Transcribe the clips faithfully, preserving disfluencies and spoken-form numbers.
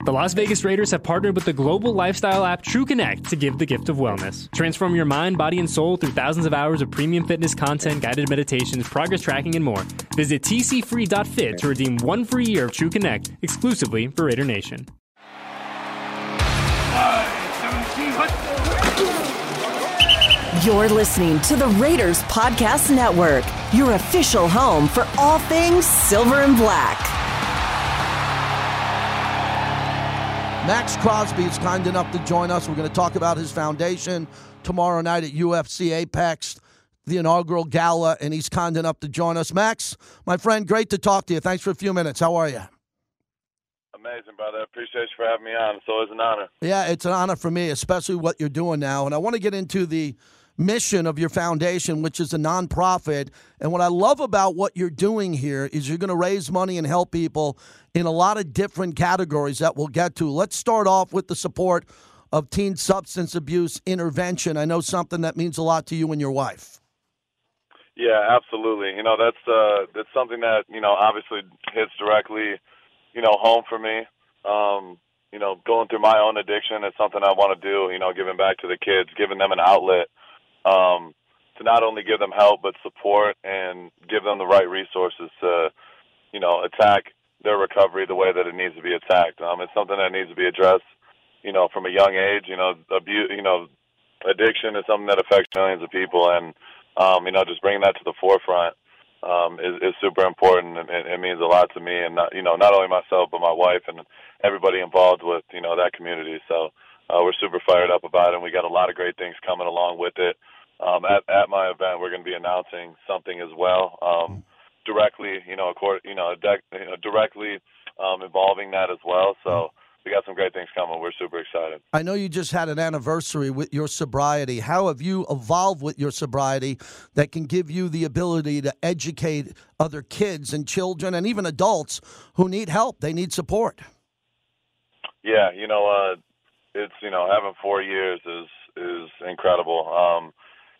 The Las Vegas Raiders have partnered with the global lifestyle app TrueConnect to give the gift of wellness. Transform your mind, body, and soul through thousands of hours of premium fitness content, guided meditations, progress tracking, and more. Visit t c free dot fit to redeem one free year of TrueConnect exclusively for Raider Nation. You're listening to the Raiders Podcast Network, your official home for all things silver and black. Maxx Crosby is kind enough to join us. We're going to talk about his foundation tomorrow night at U F C Apex, the inaugural gala, and he's kind enough to join us. Max, my friend, great to talk to you. Thanks for a few minutes. How are you? Amazing, brother. Appreciate you for having me on. It's always an honor. Yeah, it's an honor for me, especially what you're doing now. And I want to get into the mission of your foundation, which is a nonprofit. And what I love about what you're doing here is you're going to raise money and help people in a lot of different categories that we'll get to. Let's start off with the support of teen substance abuse intervention. I know something that means a lot to you and your wife. Yeah, absolutely. You know, that's uh, that's something that, you know, obviously hits directly, you know, home for me. Um, you know, going through my own addiction is something I want to do, you know, giving back to the kids, giving them an outlet. Um, to not only give them help, but support and give them the right resources to, you know, attack their recovery the way that it needs to be attacked. Um, it's something that needs to be addressed, you know, from a young age. You know, abuse, you know, addiction is something that affects millions of people, and um, you know, just bringing that to the forefront um, is, is super important, and it, it means a lot to me, and not, you know, not only myself but my wife and everybody involved with, you know, that community. So uh, we're super fired up about it, and we got a lot of great things coming along with it. Um, at, at my event, we're going to be announcing something as well, um, directly, you know, accord, you know, de- you know directly um, involving that as well. So we got some great things coming. We're super excited. I know you just had an anniversary with your sobriety. How have you evolved with your sobriety that can give you the ability to educate other kids and children and even adults who need help? They need support. Yeah, you know, uh, it's, you know, having four years is is incredible. Um,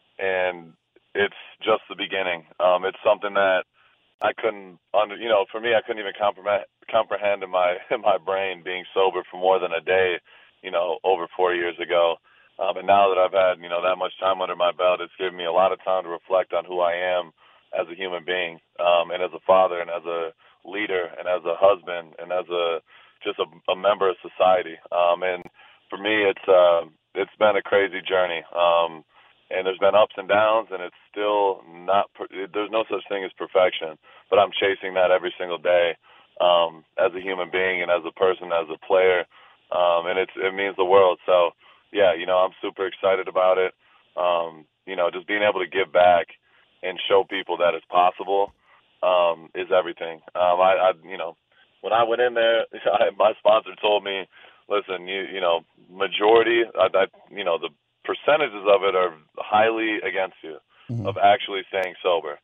And it's just the beginning. Um, it's something that I couldn't, under, you know, for me, I couldn't even comprehend, comprehend in my in my brain being sober for more than a day, you know, over four years ago. Um, and now that I've had, you know, that much time under my belt, it's given me a lot of time to reflect on who I am as a human being, um, and as a father, and as a leader, and as a husband, and as a just a, a member of society. Um, and for me, it's uh, it's been a crazy journey. Um, And there's been ups and downs, and it's still not – there's no such thing as perfection. But I'm chasing that every single day um, as a human being and as a person, as a player, um, and it's, it means the world. So, yeah, you know, I'm super excited about it. Um, you know, just being able to give back and show people that it's possible um, is everything. Um, I, I, you know, when I went in there, I, my sponsor told me, listen, you, you know, majority, I, I, you know, the – percentages of it are highly against you, mm-hmm. of actually staying sober.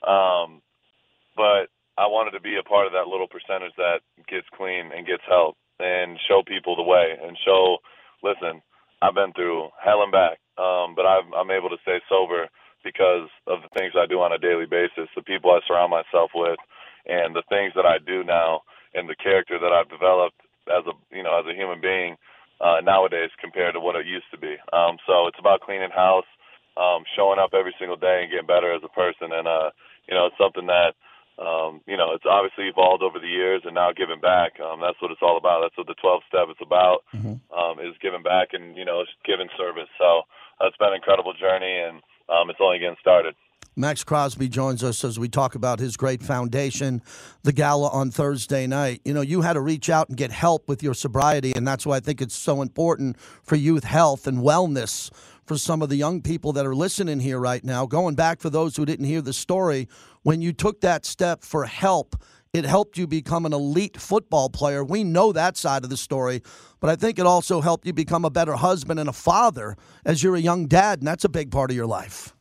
Um, but I wanted to be a part of that little percentage that gets clean and gets help and show people the way and show, listen, I've been through hell and back, um, but I'm, I'm able to stay sober because of the things I do on a daily basis, the people I surround myself with, and the things that I do now and the character that I've developed as a, you know, as a human being Uh, nowadays compared to what it used to be. Um, so it's about cleaning house, um, showing up every single day and getting better as a person. And, uh, you know, it's something that, um, you know, it's obviously evolved over the years and now giving back. Um, that's what it's all about. That's what the twelve step is about, mm-hmm. um, is giving back and, you know, giving service. So uh, it's been an incredible journey, and um, it's only getting started. Maxx Crosby joins us as we talk about his great foundation, the gala on Thursday night. You know, you had to reach out and get help with your sobriety, and that's why I think it's so important for youth health and wellness for some of the young people that are listening here right now. Going back for those who didn't hear the story, when you took that step for help, it helped you become an elite football player. We know that side of the story, but I think it also helped you become a better husband and a father as you're a young dad, and that's a big part of your life.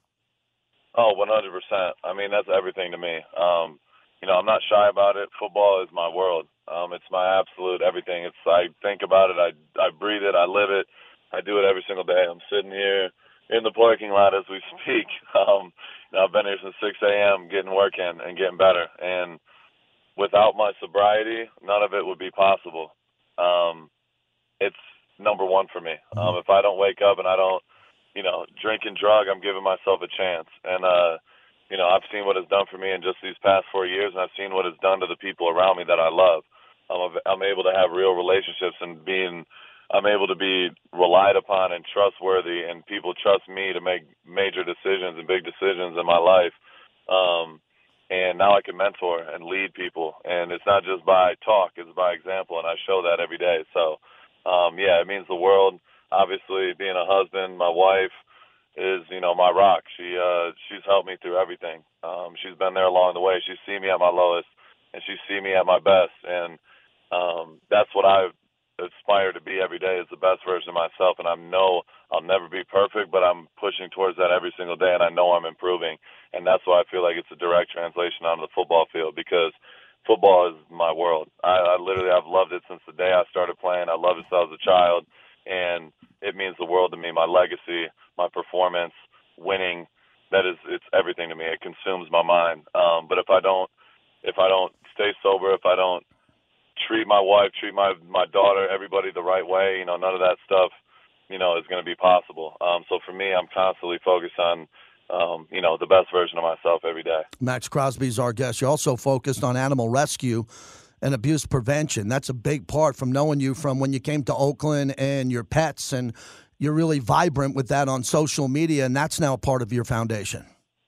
Oh, one hundred percent. I mean, that's everything to me. Um, you know, I'm not shy about it. Football is my world. Um, it's my absolute everything. It's I think about it. I, I breathe it. I live it. I do it every single day. I'm sitting here in the parking lot as we speak. Um, you know, I've been here since six a.m. getting work in and getting better. And without my sobriety, none of it would be possible. um, it's number one for me. Um, if I don't wake up and I don't, you know, drink and drug, I'm giving myself a chance. And, uh, you know, I've seen what it's done for me in just these past four years, and I've seen what it's done to the people around me that I love. Um, I'm able to have real relationships and being – I'm able to be relied upon and trustworthy, and people trust me to make major decisions and big decisions in my life. Um, and now I can mentor and lead people. And it's not just by talk, it's by example, and I show that every day. So, um, yeah, it means the world. Obviously, being a husband, my wife is, you know, my rock. She uh, she's helped me through everything. Um, she's been there along the way. She's seen me at my lowest, and she's seen me at my best. And um, that's what I've aspire to be every day, is the best version of myself. And I know I'll never be perfect, but I'm pushing towards that every single day, and I know I'm improving. And that's why I feel like it's a direct translation onto the football field, because football is my world. I, I literally, I've loved it since the day I started playing. I loved it since I was a child, and it means the world to me. My legacy, my performance, winning, that is, it's everything to me. It consumes my mind. Um, but if I don't, if I don't stay sober, if I don't treat my wife, treat my my daughter, everybody the right way, you know, none of that stuff, you know, is going to be possible. Um, so for me, I'm constantly focused on, um, you know, the best version of myself every day. Max Crosby's our guest. You're also focused on animal rescue and abuse prevention. That's a big part from knowing you from when you came to Oakland and your pets, and you're really vibrant with that on social media, and that's now part of your foundation.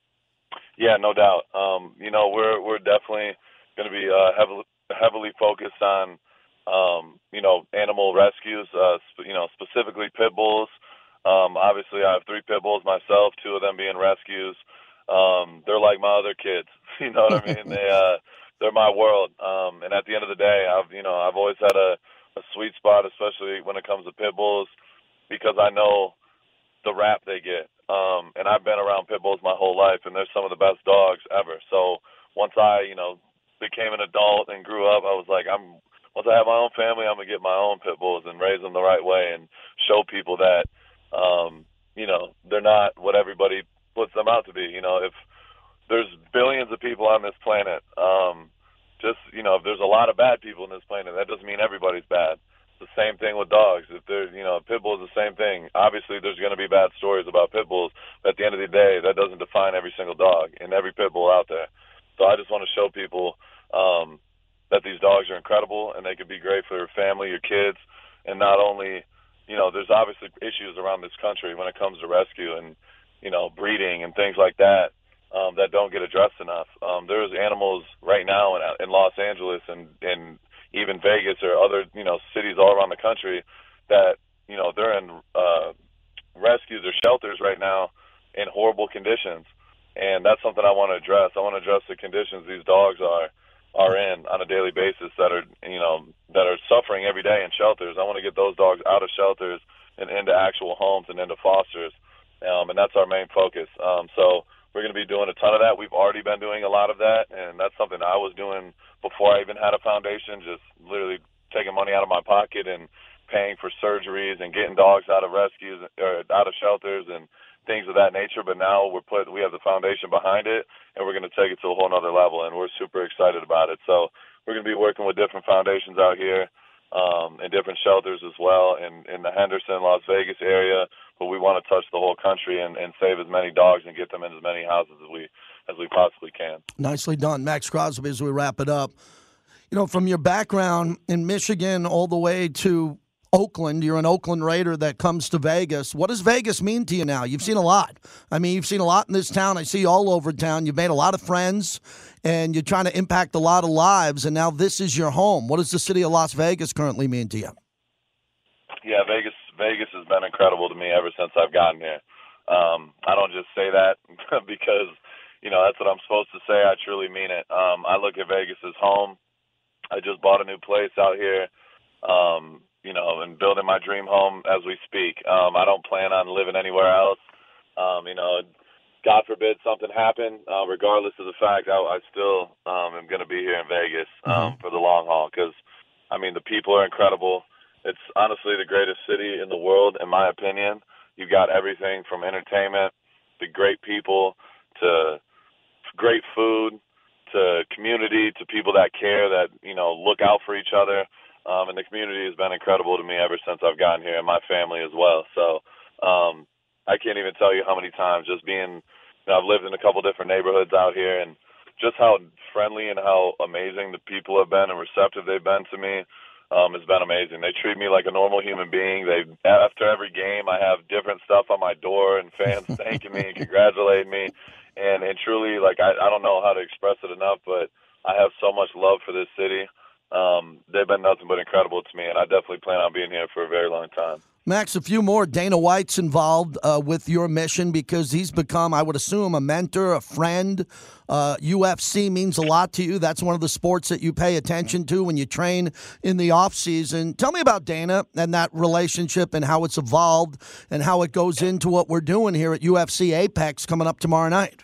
Yeah, no doubt. Um, you know, we're we're definitely going to be uh, heavily heavily focused on, um, you know, animal rescues, uh, sp- you know, specifically pit bulls. Um, obviously, I have three pit bulls myself, two of them being rescues. Um, they're like my other kids. You know what I mean? They, uh, they're my world. Um, and at the end of the day, I've, you know, I've always had a, a sweet spot, especially when it comes to pit bulls, because I know the rap they get. Um, and I've been around pit bulls my whole life, and they're some of the best dogs ever. So once I, you know, became an adult and grew up, I was like, I'm once I have my own family, I'm gonna get my own pit bulls and raise them the right way and show people that, um, you know, they're not what everybody puts them out to be. You know, if there's billions of people on this planet, um, just, you know, if there's a lot of bad people in this planet, that doesn't mean everybody's bad. It's the same thing with dogs. If there's, you know, pit bull is the same thing. Obviously, there's going to be bad stories about pit bulls, but at the end of the day, that doesn't define every single dog and every pit bull out there. So I just want to show people um, that these dogs are incredible, and they could be great for your family, your kids, and not only, you know, there's obviously issues around this country when it comes to rescue and, you know, breeding and things like that um, that don't get addressed enough. Um, there's animals right now in, in Los Angeles and, and even Vegas or other, you know, cities all around the country that, you know, they're in uh, rescues or shelters right now in horrible conditions. And that's something I want to address. I want to address the conditions these dogs are are in on a daily basis that are, you know, that are suffering every day in shelters. I want to get those dogs out of shelters and into actual homes and into fosters, um, and that's our main focus. Um, so we're going to be doing a ton of that. We've already been doing a lot of that, and that's something I was doing before I even had a foundation, just literally taking money out of my pocket and paying for surgeries and getting dogs out of rescues or out of shelters and things of that nature. But now we're put, we have the foundation behind it, and we're going to take it to a whole nother level, and we're super excited about it. So we're going to be working with different foundations out here um, and different shelters as well in, in the Henderson, Las Vegas area, but we want to touch the whole country and, and save as many dogs and get them in as many houses as we as we possibly can. Nicely done. Max Crosby, as we wrap it up, you know, from your background in Michigan all the way to Oakland, you're an Oakland Raider that comes to Vegas. What does Vegas mean to you now? You've seen a lot. I mean, you've seen a lot in this town. I see you all over town. You've made a lot of friends, and you're trying to impact a lot of lives, and now this is your home. What does the city of Las Vegas currently mean to you? Yeah, Vegas Vegas has been incredible to me ever since I've gotten here. Um, I don't just say that because, you know, that's what I'm supposed to say. I truly mean it. Um, I look at Vegas as home. I just bought a new place out here. Um you know, and building my dream home as we speak. Um, I don't plan on living anywhere else. Um, you know, God forbid something happen, uh, regardless of the fact, I, I still um, am going to be here in Vegas um, mm-hmm. for the long haul because, I mean, the people are incredible. It's honestly the greatest city in the world, in my opinion. You've got everything from entertainment to great people to great food to community to people that care, that, you know, look out for each other. Um, and the community has been incredible to me ever since I've gotten here, and my family as well. So um, I can't even tell you how many times just being, you know, I've lived in a couple different neighborhoods out here, and just how friendly and how amazing the people have been and receptive they've been to me um, has been amazing. They treat me like a normal human being. They, after every game, I have different stuff on my door and fans thanking me and congratulating me. And, and truly, like, I, I don't know how to express it enough, but I have so much love for this city. Um, they've been nothing but incredible to me, and I definitely plan on being here for a very long time. Max, a few more. Dana White's involved uh, with your mission because he's become, I would assume, a mentor, a friend. Uh, U F C means a lot to you. That's one of the sports that you pay attention to when you train in the off season. Tell me about Dana and that relationship and how it's evolved and how it goes into what we're doing here at U F C Apex coming up tomorrow night.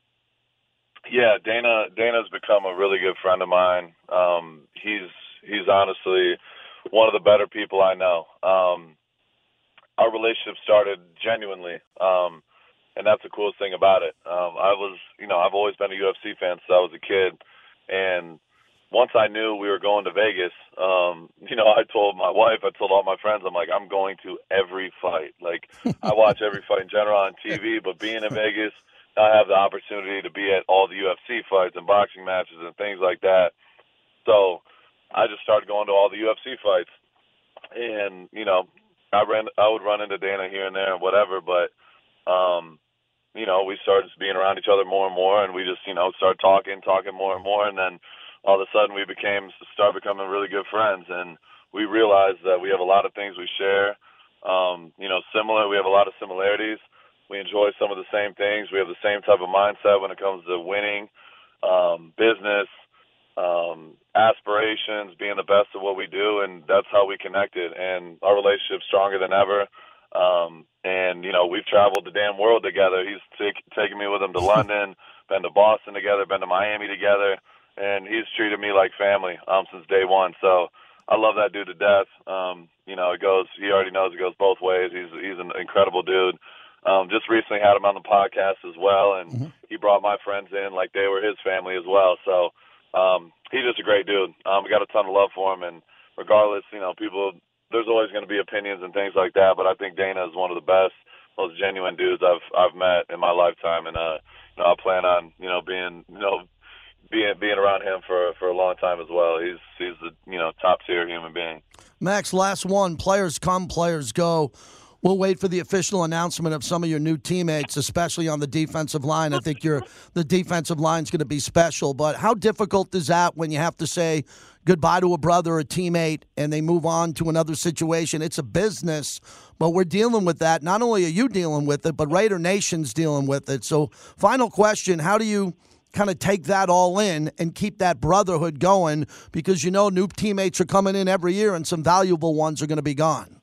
Yeah, Dana. Dana's become a really good friend of mine. Um, he's he's honestly one of the better people I know. Um, our relationship started genuinely, um, and that's the coolest thing about it. Um, I was, you know, I've always been a U F C fan since I was a kid, and once I knew we were going to Vegas, um, you know, I told my wife, I told all my friends, I'm like, I'm going to every fight. Like, I watch every fight in general on T V, but being in Vegas, I have the opportunity to be at all the U F C fights and boxing matches and things like that. So I just started going to all the U F C fights, and you know, I ran, I would run into Dana here and there and whatever, but um, you know, we started just being around each other more and more, and we just, you know, started talking, talking more and more, and then all of a sudden we became, started becoming really good friends, and we realized that we have a lot of things we share, um, you know, similar. We have a lot of similarities. We enjoy some of the same things. We have the same type of mindset when it comes to winning, um, business, um, aspirations, being the best at what we do, and that's how we connected. And our relationship's stronger than ever. Um, and, you know, we've traveled the damn world together. He's t- taken me with him to London, been to Boston together, been to Miami together, and he's treated me like family um, since day one. So I love that dude to death. Um, you know, it goes, he already knows it goes both ways. He's, he's an incredible dude. Um, just recently had him on the podcast as well, and mm-hmm. he brought my friends in like they were his family as well. So um, he's just a great dude. Um, we got a ton of love for him, and regardless, you know, people, there's always going to be opinions and things like that, but I think Dana is one of the best, most genuine dudes I've I've met in my lifetime, and uh, you know, I plan on, you know, being, you know, being being around him for for a long time as well. He's he's a, you know, top tier human being. Max, last one. Players come, players go. We'll wait for the official announcement of some of your new teammates, especially on the defensive line. I think your the defensive line is going to be special. But how difficult is that when you have to say goodbye to a brother or a teammate and they move on to another situation? It's a business, but we're dealing with that. Not only are you dealing with it, but Raider Nation's dealing with it. So final question, how do you kind of take that all in and keep that brotherhood going? Because you know new teammates are coming in every year and some valuable ones are going to be gone.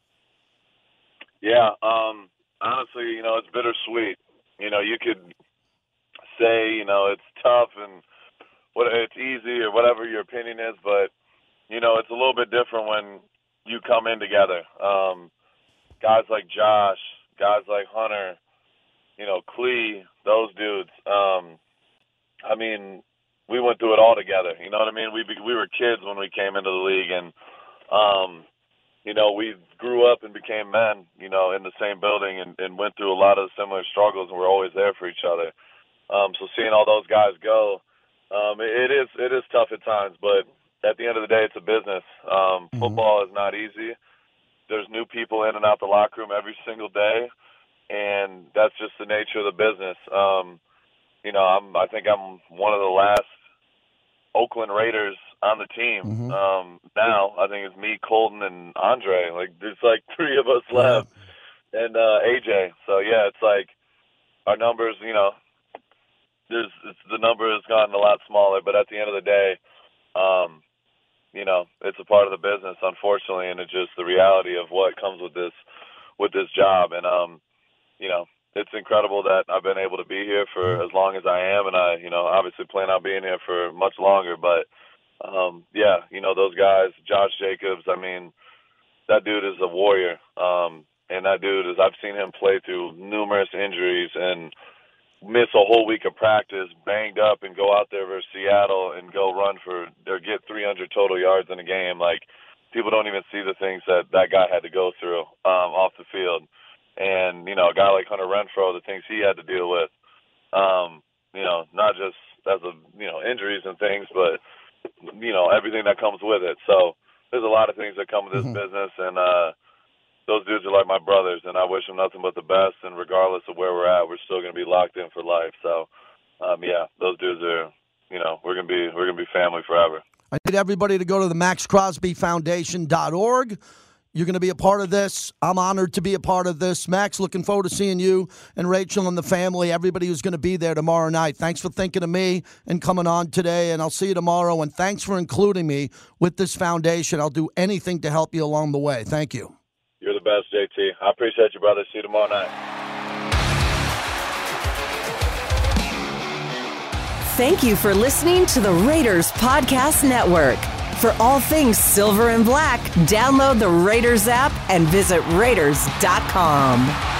Yeah, um, honestly, you know, it's bittersweet. You know, you could say, you know, it's tough and what it's easy or whatever your opinion is, but, you know, it's a little bit different when you come in together. Um, guys like Josh, guys like Hunter, you know, Klee, those dudes. Um, I mean, we went through it all together. You know what I mean? We we were kids when we came into the league, and um, you know, we grew up and became men, you know, in the same building and, and went through a lot of similar struggles, and we're always there for each other. Um, so seeing all those guys go, um, it, it is it is tough at times, but at the end of the day, it's a business. Um, mm-hmm. Football is not easy. There's new people in and out the locker room every single day, and that's just the nature of the business. Um, you know, I'm, I think I'm one of the last Oakland Raiders on the team. Mm-hmm. Um, now I think it's me, Colton, and Andre. Like there's like three of us left, yeah. and uh, A J. So yeah, it's like our numbers. You know, there's it's, the number has gotten a lot smaller, but at the end of the day, um, you know, it's a part of the business, unfortunately, and it's just the reality of what comes with this with this job. And um, you know, it's incredible that I've been able to be here for as long as I am, and I, you know, obviously plan on being here for much longer. But um, yeah, you know, those guys, Josh Jacobs. I mean, that dude is a warrior, um, and that dude is. I've seen him play through numerous injuries and miss a whole week of practice, banged up, and go out there versus Seattle and go run for or get three hundred total yards in a game. Like, people don't even see the things that that guy had to go through um, off the field. And, you know, a guy like Hunter Renfrow, the things he had to deal with, um, you know, not just as a, you know, injuries and things, but, you know, everything that comes with it. So there's a lot of things that come with this mm-hmm. business, and uh, those dudes are like my brothers, and I wish them nothing but the best. And regardless of where we're at, we're still going to be locked in for life. So, um, yeah, those dudes are, you know, we're going to be we're going to be family forever. I need everybody to go to the Max Crosby Foundation dot org. You're going to be a part of this. I'm honored to be a part of this. Max, looking forward to seeing you and Rachel and the family, everybody who's going to be there tomorrow night. Thanks for thinking of me and coming on today, and I'll see you tomorrow. And thanks for including me with this foundation. I'll do anything to help you along the way. Thank you. You're the best, J T. I appreciate you, brother. See you tomorrow night. Thank you for listening to the Raiders Podcast Network. For all things silver and black, download the Raiders app and visit Raiders dot com.